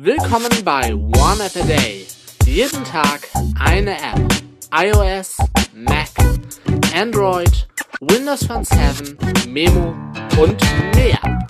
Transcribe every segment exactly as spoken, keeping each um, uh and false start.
Willkommen bei One App a Day. Jeden Tag eine App. iOS, Mac, Android, Windows Phone sieben, Memo und mehr.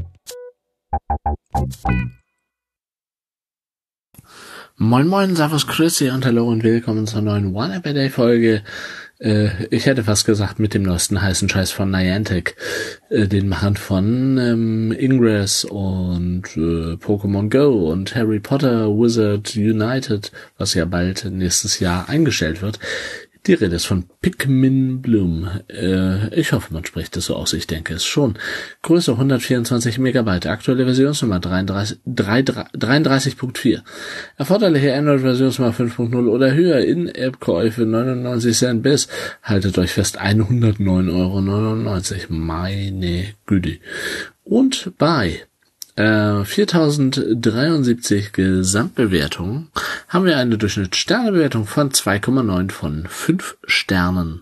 Moin moin, servus, Chrissy und hallo und willkommen zur neuen One App a Day Folge. Äh, ich hätte fast gesagt mit dem neuesten heißen Scheiß von Niantic, äh, den Machern von ähm, Ingress und äh, Pokémon Go und Harry Potter Wizard United, was ja bald nächstes Jahr eingestellt wird. Die Rede ist von Pikmin Bloom. Äh, ich hoffe, man spricht es so aus. Ich denke es schon. Größe hundertvierundzwanzig Megabyte. Aktuelle Versionsnummer dreiunddreißig Punkt vier. Erforderliche Android-Versionsnummer fünf Punkt null oder höher. In-App-Käufe neunundneunzig Cent bis. Haltet euch fest, hundertneun Euro neunundneunzig. Meine Güte. Und bei Äh, viertausenddreiundsiebzig Gesamtbewertungen haben wir eine Durchschnittssternebewertung von zwei Komma neun von fünf Sternen.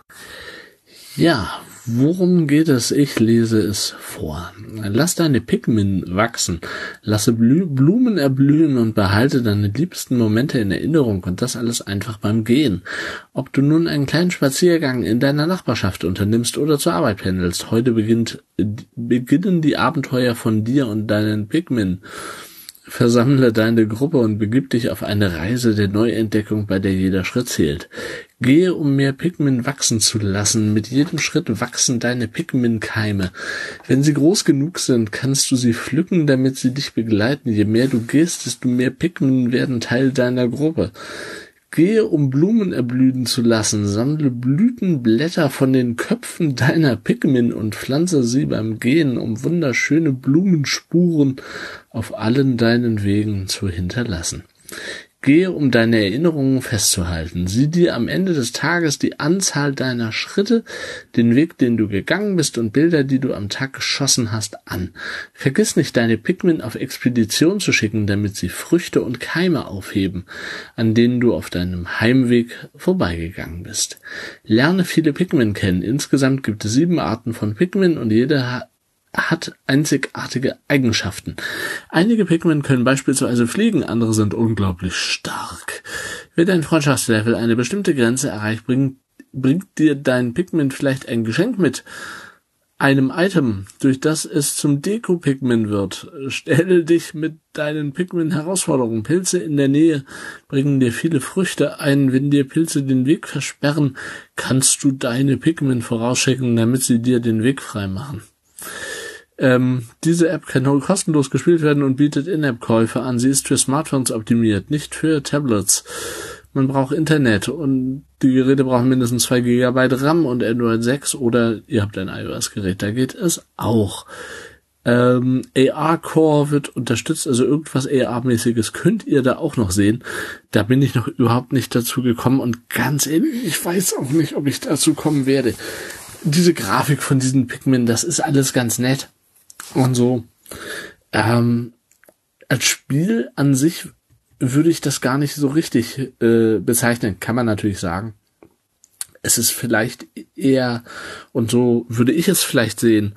Ja, worum geht es? Ich lese es vor. Lass deine Pikmin wachsen, lasse Blü- Blumen erblühen und behalte deine liebsten Momente in Erinnerung und das alles einfach beim Gehen. Ob du nun einen kleinen Spaziergang in deiner Nachbarschaft unternimmst oder zur Arbeit pendelst, heute beginnt, beginnen die Abenteuer von dir und deinen Pikmin. Versammle deine Gruppe und begib dich auf eine Reise der Neuentdeckung, bei der jeder Schritt zählt. Gehe, um mehr Pikmin wachsen zu lassen. Mit jedem Schritt wachsen deine Pikmin-Keime. Wenn sie groß genug sind, kannst du sie pflücken, damit sie dich begleiten. Je mehr du gehst, desto mehr Pikmin werden Teil deiner Gruppe. Gehe, um Blumen erblühen zu lassen, sammle Blütenblätter von den Köpfen deiner Pikmin und pflanze sie beim Gehen, um wunderschöne Blumenspuren auf allen deinen Wegen zu hinterlassen. Gehe, um deine Erinnerungen festzuhalten. Sieh dir am Ende des Tages die Anzahl deiner Schritte, den Weg, den du gegangen bist und Bilder, die du am Tag geschossen hast, an. Vergiss nicht, deine Pikmin auf Expedition zu schicken, damit sie Früchte und Keime aufheben, an denen du auf deinem Heimweg vorbeigegangen bist. Lerne viele Pikmin kennen. Insgesamt gibt es sieben Arten von Pikmin und jede hat hat einzigartige Eigenschaften. Einige Pikmin können beispielsweise fliegen, andere sind unglaublich stark. Wenn dein Freundschaftslevel eine bestimmte Grenze erreicht, bringt, bringt dir dein Pikmin vielleicht ein Geschenk mit einem Item, durch das es zum Deko-Pikmin wird. Stelle dich mit deinen Pikmin-Herausforderungen. Pilze in der Nähe bringen dir viele Früchte ein. Wenn dir Pilze den Weg versperren, kannst du deine Pikmin vorausschicken, damit sie dir den Weg frei machen. Ähm, diese App kann kostenlos gespielt werden und bietet In-App-Käufe an. Sie ist für Smartphones optimiert, nicht für Tablets. Man braucht Internet und die Geräte brauchen mindestens zwei Gigabyte RAM und Android sechs oder ihr habt ein iOS-Gerät, da geht es auch. Ähm, A R-Core wird unterstützt, also irgendwas A R-mäßiges könnt ihr da auch noch sehen. Da bin ich noch überhaupt nicht dazu gekommen und ganz ehrlich, ich weiß auch nicht, ob ich dazu kommen werde. Diese Grafik von diesen Pikmin, das ist alles ganz nett und so. Ähm, als Spiel an sich würde ich das gar nicht so richtig äh, bezeichnen, kann man natürlich sagen. Es ist vielleicht eher, und so würde ich es vielleicht sehen,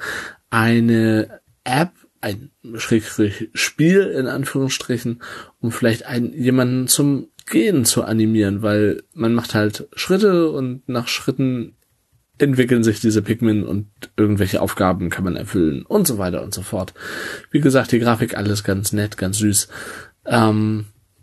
eine App, ein Schrägstrich Spiel in Anführungsstrichen, um vielleicht einen jemanden zum Gehen zu animieren, weil man macht halt Schritte und nach Schritten entwickeln sich diese Pikmin und irgendwelche Aufgaben kann man erfüllen und so weiter und so fort. Wie gesagt, die Grafik alles ganz nett, ganz süß. Ähm,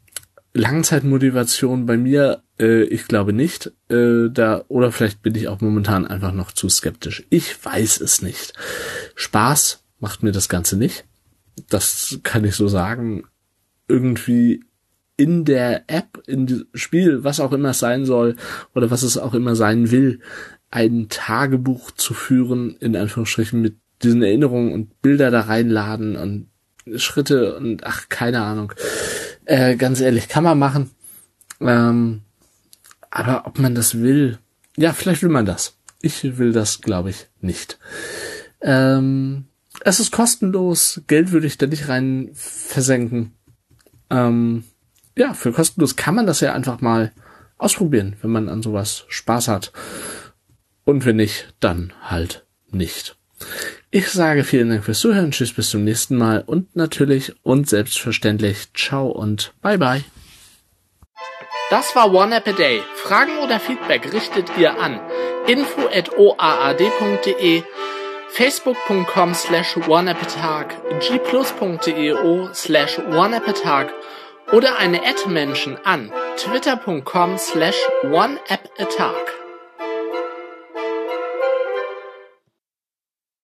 Langzeitmotivation bei mir, äh, ich glaube nicht. Äh, da oder vielleicht bin ich auch momentan einfach noch zu skeptisch. Ich weiß es nicht. Spaß macht mir das Ganze nicht. Das kann ich so sagen. Irgendwie in der App, in dem Spiel, was auch immer es sein soll oder was es auch immer sein will, ein Tagebuch zu führen, in Anführungsstrichen, mit diesen Erinnerungen und Bilder da reinladen und Schritte und ach, keine Ahnung. Äh, ganz ehrlich, kann man machen. Ähm, aber ob man das will, ja, vielleicht will man das. Ich will das, glaube ich, nicht. Ähm, es ist kostenlos, Geld würde ich da nicht rein versenken. Ähm, ja, für kostenlos kann man das ja einfach mal ausprobieren, wenn man an sowas Spaß hat. Und wenn nicht, dann halt nicht. Ich sage vielen Dank fürs Zuhören, tschüss, bis zum nächsten Mal und natürlich und selbstverständlich ciao und bye bye. Das war One App a Day. Fragen oder Feedback richtet ihr an info at o a a d punkt d e, facebook punkt com slash oneappatag, g plus punkt d e o slash oneappatag oder eine Ad-Menschen an twitter punkt com slash oneappatag.